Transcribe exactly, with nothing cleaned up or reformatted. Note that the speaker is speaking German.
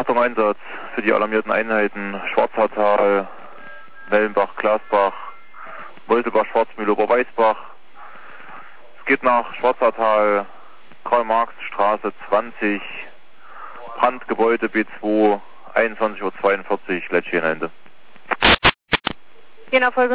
Achtung, Einsatz für die alarmierten Einheiten Schwarzertal, Wellenbach, Glasbach, Woltebach, Schwarzmühle, Oberweißbach. Es geht nach Schwarzertal, Karl-Marx-Straße zwanzig, Brandgebäude B zwei, einundzwanzig Uhr zweiundvierzig, Lätschenende. Je nach Folge